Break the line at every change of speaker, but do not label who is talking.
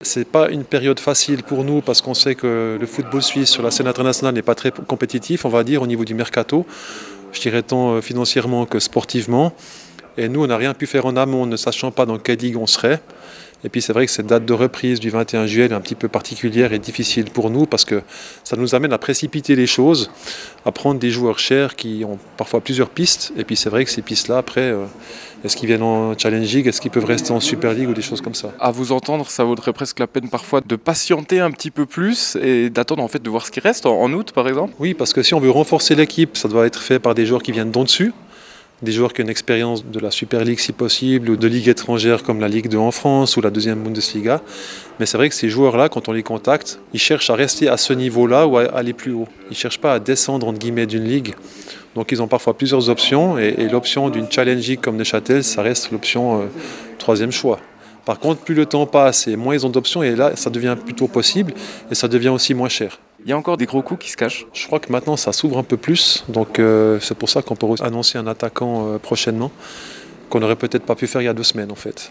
C'est pas une période facile pour nous parce qu'on sait que le football suisse sur la scène internationale n'est pas très compétitif, on va dire, au niveau du mercato. Je dirais tant financièrement que sportivement. Et nous, on n'a rien pu faire en amont, ne sachant pas dans quelle ligue on serait. Et puis c'est vrai que cette date de reprise du 21 juillet est un petit peu particulière et difficile pour nous parce que ça nous amène à précipiter les choses, à prendre des joueurs chers qui ont parfois plusieurs pistes. Et puis c'est vrai que ces pistes-là, après, est-ce qu'ils viennent en Challenge League, est-ce qu'ils peuvent rester en Super League ou des choses comme ça.
À vous entendre, ça vaudrait presque la peine parfois de patienter un petit peu plus et d'attendre en fait de voir ce qui reste en août par exemple.
Oui, parce que si on veut renforcer l'équipe, ça doit être fait par des joueurs qui viennent d'en dessus. Des joueurs qui ont une expérience de la Super League si possible, ou de ligues étrangères comme la Ligue 2 en France ou la deuxième Bundesliga. Mais c'est vrai que ces joueurs-là, quand on les contacte, ils cherchent à rester à ce niveau-là ou à aller plus haut. Ils ne cherchent pas à descendre entre guillemets d'une ligue. Donc ils ont parfois plusieurs options et l'option d'une Challenge League comme Neuchâtel, ça reste l'option troisième choix. Par contre, plus le temps passe et moins ils ont d'options et là, ça devient plutôt possible et ça devient aussi moins cher.
Il y a encore des gros coups qui se cachent.
Je crois que maintenant ça s'ouvre un peu plus, donc c'est pour ça qu'on peut annoncer un attaquant prochainement, qu'on n'aurait peut-être pas pu faire il y a 2 semaines en fait.